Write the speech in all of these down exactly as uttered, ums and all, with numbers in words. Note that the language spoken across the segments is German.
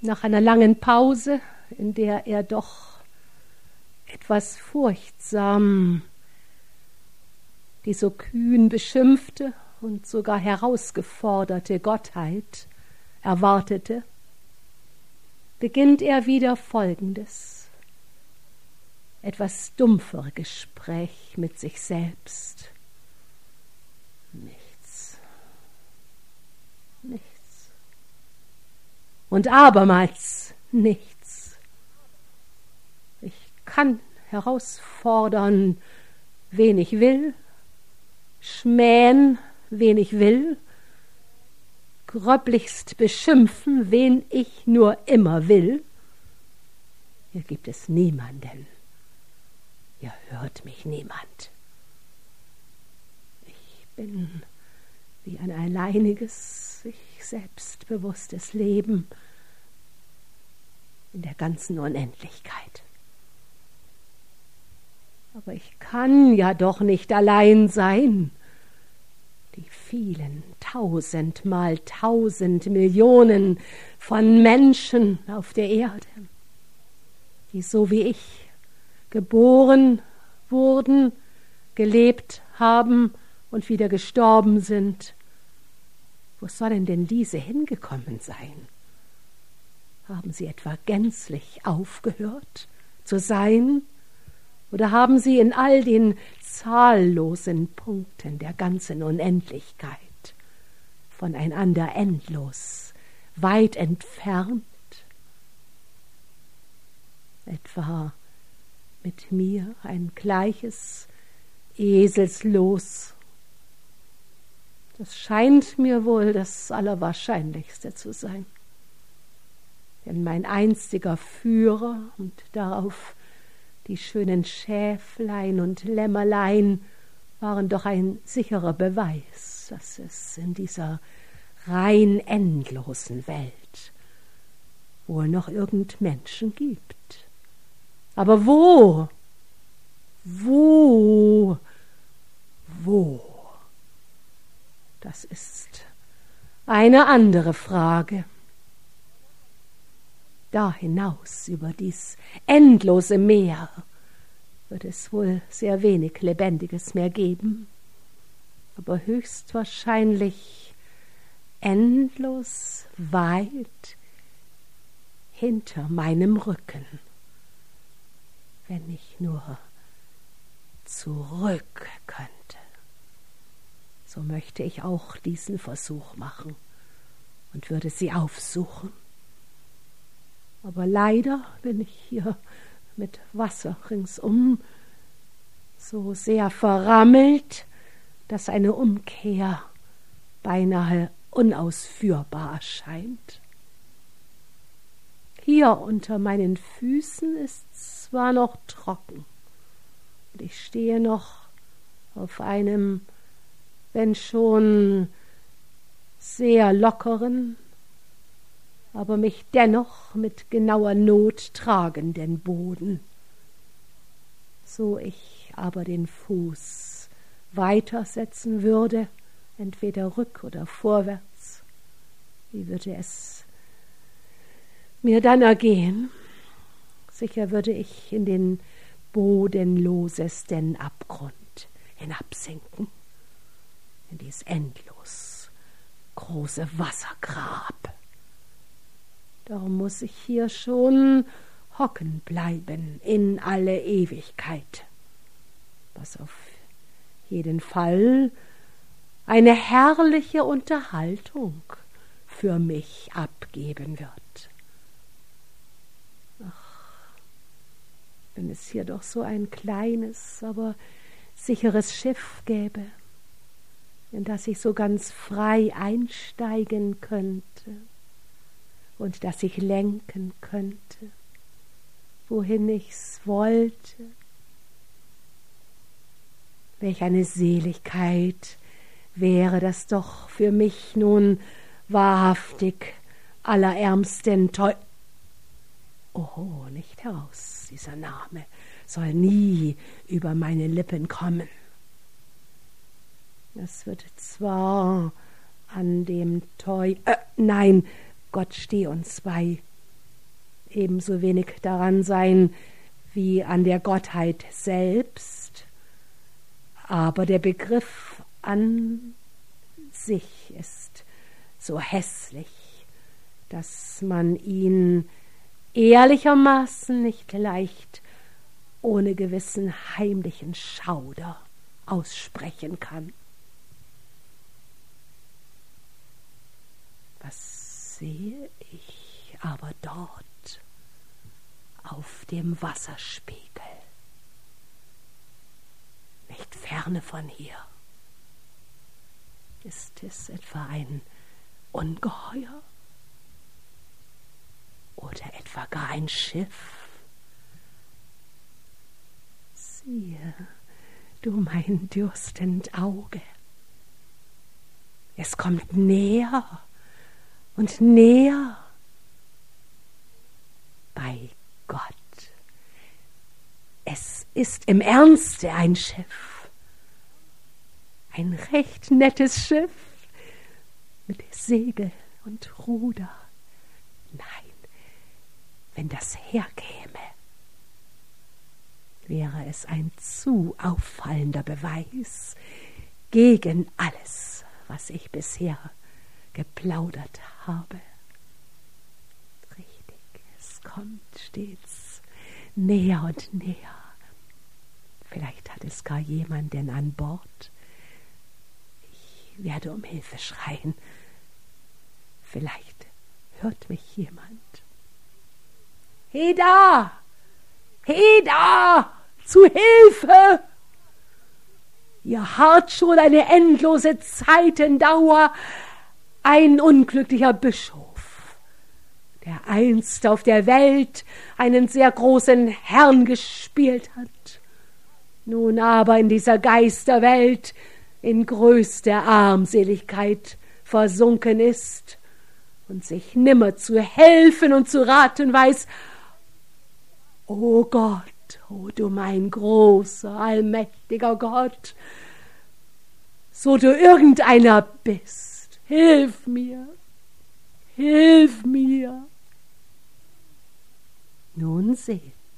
Nach einer langen Pause, in der er doch etwas furchtsam die so kühn beschimpfte und sogar herausgeforderte Gottheit erwartete, beginnt er wieder folgendes, etwas dumpfere Gespräch mit sich selbst. Nichts, nichts und abermals nichts. Ich kann herausfordern, wen ich will, schmähen, wen ich will, gröblichst beschimpfen, wen ich nur immer will. Hier gibt es niemanden. Hier hört mich niemand. Ich bin wie ein alleiniges, sich selbstbewusstes Leben in der ganzen Unendlichkeit. Aber ich kann ja doch nicht allein sein. Die vielen tausendmal tausend Millionen von Menschen auf der Erde, die so wie ich geboren wurden, gelebt haben und wieder gestorben sind. Wo sollen denn diese hingekommen sein? Haben sie etwa gänzlich aufgehört zu sein? Oder haben sie in all den zahllosen Punkten der ganzen Unendlichkeit voneinander endlos weit entfernt, etwa mit mir ein gleiches Eselslos? Das scheint mir wohl das Allerwahrscheinlichste zu sein. Denn mein einstiger Führer und darauf die schönen Schäflein und Lämmerlein waren doch ein sicherer Beweis, dass es in dieser rein endlosen Welt wohl noch irgend Menschen gibt. Aber wo? Wo? Wo? Das ist eine andere Frage. Da hinaus über dies endlose Meer wird es wohl sehr wenig Lebendiges mehr geben, aber höchstwahrscheinlich endlos weit hinter meinem Rücken, wenn ich nur zurück könnte. So möchte ich auch diesen Versuch machen und würde sie aufsuchen. Aber leider bin ich hier mit Wasser ringsum so sehr verrammelt, dass eine Umkehr beinahe unausführbar erscheint. Hier unter meinen Füßen ist zwar noch trocken, und ich stehe noch auf einem, wenn schon sehr lockeren, aber mich dennoch mit genauer Not tragenden Boden. So ich aber den Fuß weitersetzen würde, entweder rück- oder vorwärts, wie würde es mir dann ergehen? Sicher würde ich in den bodenlosesten Abgrund hinabsinken, in dies endlos große Wassergrab. Darum muss ich hier schon hocken bleiben in alle Ewigkeit, was auf jeden Fall eine herrliche Unterhaltung für mich abgeben wird. Ach, wenn es hier doch so ein kleines, aber sicheres Schiff gäbe, in das ich so ganz frei einsteigen könnte und das ich lenken könnte, wohin ich's wollte. Welch eine Seligkeit wäre das doch für mich nun wahrhaftig allerärmsten Teu... Oh, nicht heraus, dieser Name soll nie über meine Lippen kommen. Es wird zwar an dem Teu... Äh, nein, Gott steh uns bei, ebenso wenig daran sein wie an der Gottheit selbst, aber der Begriff an sich ist so hässlich, dass man ihn ehrlichermaßen nicht leicht ohne gewissen heimlichen Schauder aussprechen kann. Was sehe ich aber dort auf dem Wasserspiegel? Nicht ferne von hier. Ist es etwa ein Ungeheuer? Oder etwa gar ein Schiff? Siehe, du mein dürstend Auge. Es kommt näher und näher. Bei Gott, es ist im Ernste ein Schiff. Ein recht nettes Schiff mit Segel und Ruder. Nein, wenn das herkäme, wäre es ein zu auffallender Beweis gegen alles, was ich bisher geplaudert habe. Richtig, es kommt stets näher und näher. Vielleicht hat es gar jemanden an Bord. Ich werde um Hilfe schreien. Vielleicht hört mich jemand. Heda! Heda! Zu Hilfe! Ihr harrt schon eine endlose Zeitendauer, ein unglücklicher Bischof, der einst auf der Welt einen sehr großen Herrn gespielt hat, nun aber in dieser Geisterwelt in größter Armseligkeit versunken ist und sich nimmer zu helfen und zu raten weiß. O Gott, o du mein großer, allmächtiger Gott, so du irgendeiner bist, hilf mir, hilf mir. Nun seht,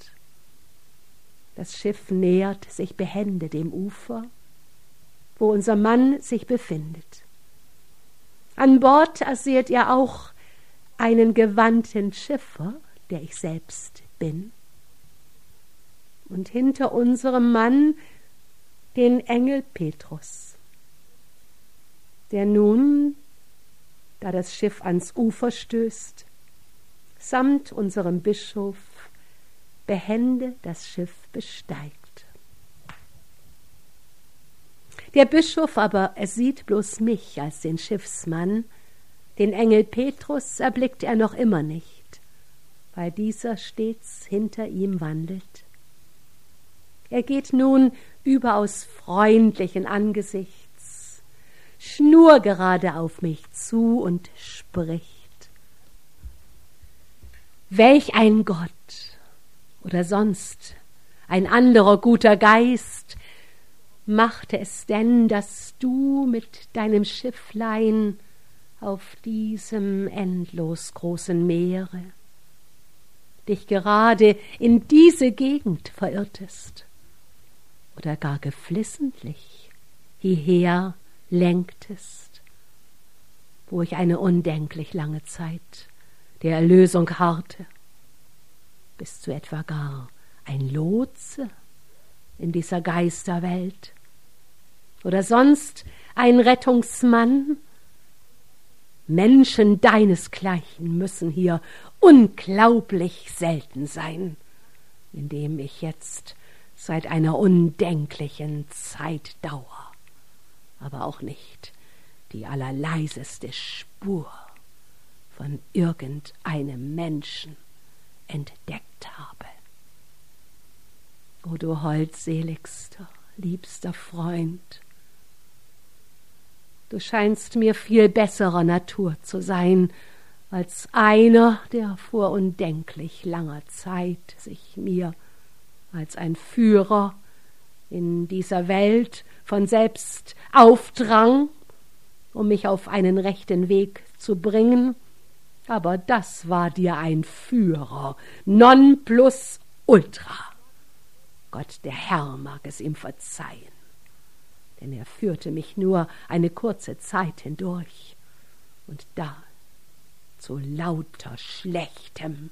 das Schiff nähert sich behende dem Ufer, wo unser Mann sich befindet. An Bord erseht ihr auch einen gewandten Schiffer, der ich selbst bin, und hinter unserem Mann den Engel Petrus, der nun, da das Schiff ans Ufer stößt, samt unserem Bischof behende das Schiff besteigt. Der Bischof aber, er sieht bloß mich als den Schiffsmann, den Engel Petrus erblickt er noch immer nicht, weil dieser stets hinter ihm wandelt. Er geht nun überaus freundlichen Angesichts, schnurgerade auf mich zu und spricht: Welch ein Gott oder sonst ein anderer guter Geist machte es denn, dass du mit deinem Schifflein auf diesem endlos großen Meere dich gerade in diese Gegend verirrtest oder gar geflissentlich hierher lenktest, wo ich eine undenklich lange Zeit der Erlösung harrte? Bist du etwa gar ein Lotse in dieser Geisterwelt oder sonst ein Rettungsmann? Menschen deinesgleichen müssen hier unglaublich selten sein, indem ich jetzt seit einer undenklichen Zeitdauer, aber auch nicht die allerleiseste Spur von irgendeinem Menschen entdeckt habe. O du holdseligster, liebster Freund, du scheinst mir viel besserer Natur zu sein, als einer, der vor undenklich langer Zeit sich mir als ein Führer in dieser Welt von selbst aufdrang, um mich auf einen rechten Weg zu bringen, Aber das war dir ein Führer, non plus ultra. Gott, der Herr, mag es ihm verzeihen, denn er führte mich nur eine kurze Zeit hindurch, und da zu lauter Schlechtem.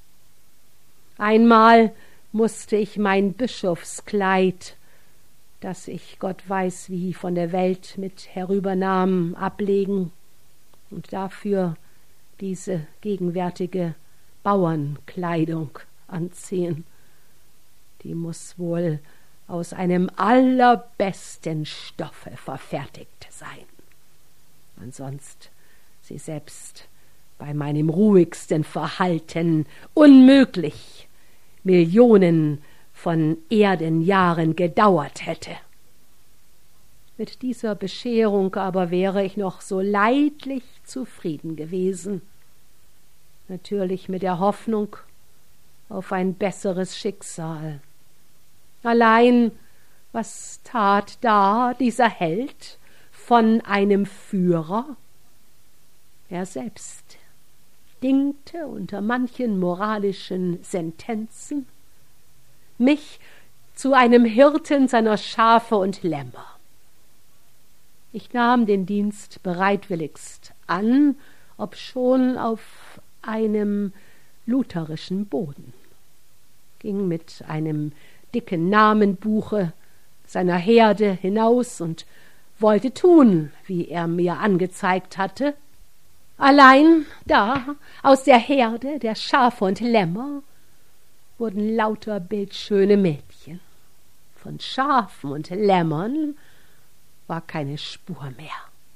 Einmal musste ich mein Bischofskleid, das ich Gott weiß wie von der Welt mit herübernahm, ablegen und dafür diese gegenwärtige Bauernkleidung anziehen. Die muß wohl aus einem allerbesten Stoffe verfertigt sein. Ansonst sie selbst bei meinem ruhigsten Verhalten unmöglich Millionen von Erdenjahren gedauert hätte. Mit dieser Bescherung aber wäre ich noch so leidlich zufrieden gewesen, natürlich mit der Hoffnung auf ein besseres Schicksal. Allein, was tat da dieser Held von einem Führer? Er selbst dingte unter manchen moralischen Sentenzen mich zu einem Hirten seiner Schafe und Lämmer. Ich nahm den Dienst bereitwilligst an, obschon auf einem lutherischen Boden, ging mit einem dicken Namenbuche seiner Herde hinaus und wollte tun, wie er mir angezeigt hatte. Allein da, aus der Herde der Schafe und Lämmer, wurden lauter bildschöne Mädchen. Von Schafen und Lämmern war keine Spur mehr.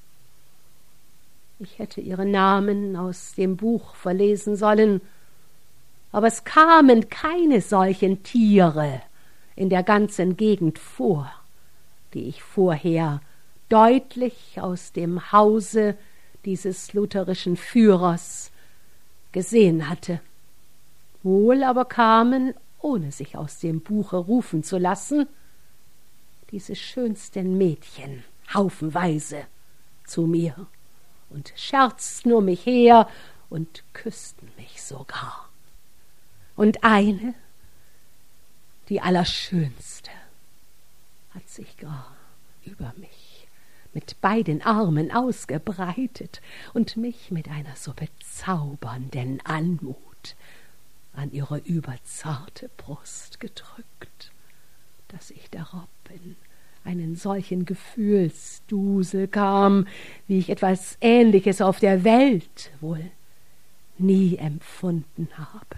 Ich hätte ihre Namen aus dem Buch verlesen sollen, aber es kamen keine solchen Tiere in der ganzen Gegend vor, die ich vorher deutlich aus dem Hause dieses lutherischen Führers gesehen hatte. Wohl aber kamen, ohne sich aus dem Buche rufen zu lassen, diese schönsten Mädchen haufenweise zu mir und scherzten um mich her und küssten mich sogar. Und eine, die Allerschönste, hat sich gar über mich mit beiden Armen ausgebreitet und mich mit einer so bezaubernden Anmut an ihre überzarte Brust gedrückt, dass ich darob in einen solchen Gefühlsdusel kam, wie ich etwas Ähnliches auf der Welt wohl nie empfunden habe.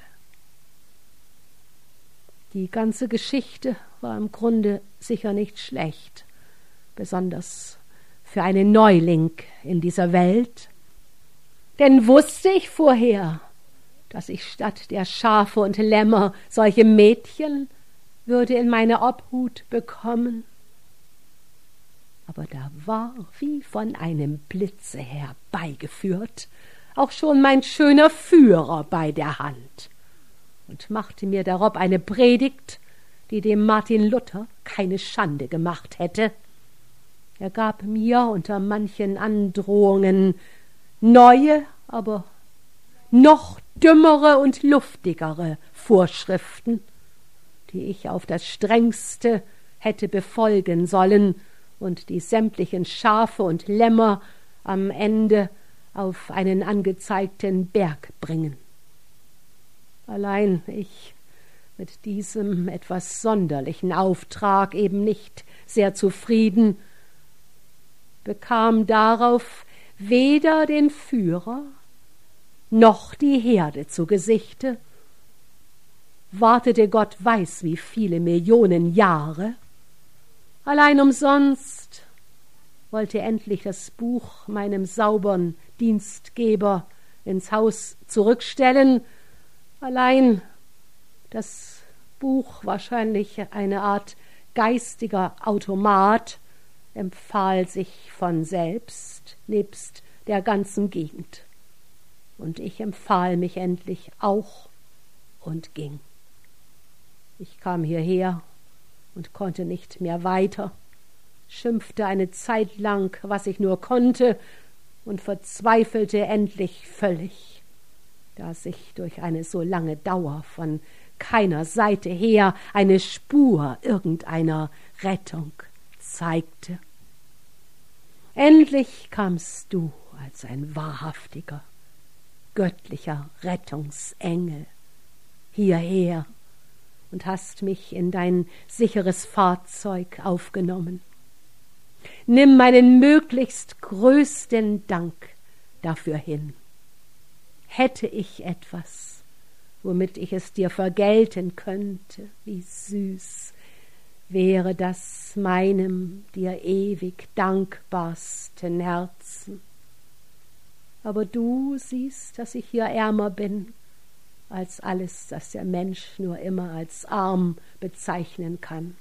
Die ganze Geschichte war im Grunde sicher nicht schlecht, besonders für einen Neuling in dieser Welt. Denn wusste ich vorher, dass ich statt der Schafe und Lämmer solche Mädchen würde in meine Obhut bekommen? Aber da war, wie von einem Blitze herbeigeführt, auch schon mein schöner Führer bei der Hand und machte mir darob eine Predigt, die dem Martin Luther keine Schande gemacht hätte. Er gab mir unter manchen Androhungen neue, aber noch dümmere und luftigere Vorschriften, die ich auf das Strengste hätte befolgen sollen und die sämtlichen Schafe und Lämmer am Ende auf einen angezeigten Berg bringen. Allein ich mit diesem etwas sonderlichen Auftrag eben nicht sehr zufrieden, bekam darauf weder den Führer noch die Herde zu Gesichte, wartete Gott weiß wie viele Millionen Jahre. Allein umsonst wollte endlich das Buch meinem saubern Dienstgeber ins Haus zurückstellen. Allein das Buch, wahrscheinlich eine Art geistiger Automat, empfahl sich von selbst nebst der ganzen Gegend. Und ich empfahl mich endlich auch und ging. Ich kam hierher und konnte nicht mehr weiter, schimpfte eine Zeit lang, was ich nur konnte, und verzweifelte endlich völlig. da sich durch eine so lange Dauer von keiner Seite her eine Spur irgendeiner Rettung zeigte. Endlich kamst du als ein wahrhaftiger, göttlicher Rettungsengel hierher und hast mich in dein sicheres Fahrzeug aufgenommen. Nimm meinen möglichst größten Dank dafür hin. Hätte ich etwas, womit ich es dir vergelten könnte, wie süß wäre das meinem dir ewig dankbarsten Herzen. Aber du siehst, dass ich hier ärmer bin als alles, das der Mensch nur immer als arm bezeichnen kann.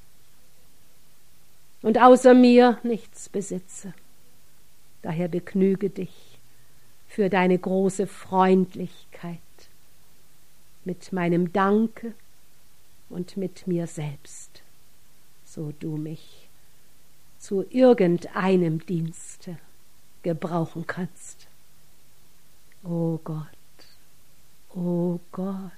Und außer mir nichts besitze. Daher begnüge dich für deine große Freundlichkeit mit meinem Danke und mit mir selbst, so du mich zu irgendeinem Dienste gebrauchen kannst. O Gott, o Gott,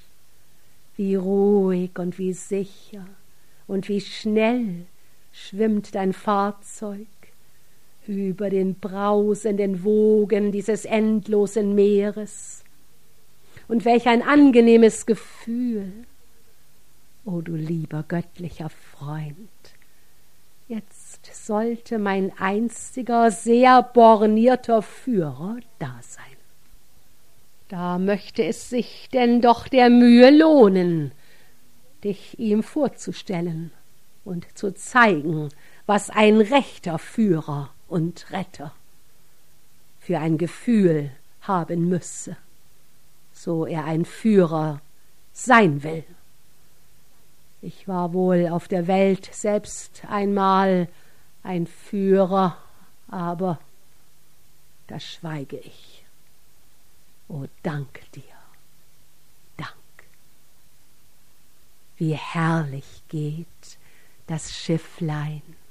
wie ruhig und wie sicher und wie schnell schwimmt dein Fahrzeug über den brausenden Wogen dieses endlosen Meeres. Und welch ein angenehmes Gefühl, o du lieber göttlicher Freund. Jetzt sollte mein einziger, sehr bornierter Führer da sein. Da möchte es sich denn doch der Mühe lohnen, dich ihm vorzustellen und zu zeigen, was ein rechter Führer und Retter für ein Gefühl haben müsse, so er ein Führer sein will. Ich war wohl auf der Welt selbst einmal ein Führer, aber da schweige ich. O, danke dir, Dank. Wie herrlich geht das Schifflein